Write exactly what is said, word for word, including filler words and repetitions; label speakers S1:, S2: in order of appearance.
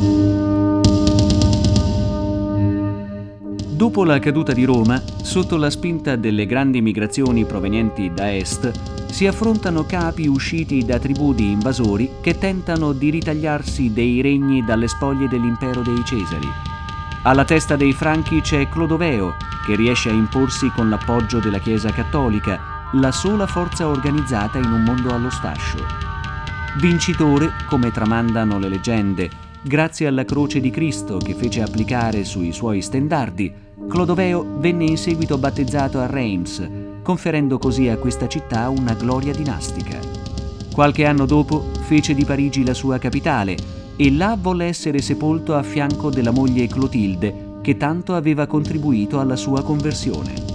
S1: Dopo la caduta di Roma, sotto la spinta delle grandi migrazioni provenienti da est, si affrontano capi usciti da tribù di invasori che tentano di ritagliarsi dei regni dalle spoglie dell'impero dei Cesari. Alla testa dei Franchi c'è Clodoveo, che riesce a imporsi con l'appoggio della Chiesa cattolica, la sola forza organizzata in un mondo allo sfascio. Vincitore, come tramandano le leggende, grazie alla croce di Cristo che fece applicare sui suoi stendardi, Clodoveo venne in seguito battezzato a Reims, conferendo così a questa città una gloria dinastica. Qualche anno dopo fece di Parigi la sua capitale e là volle essere sepolto a fianco della moglie Clotilde, che tanto aveva contribuito alla sua conversione.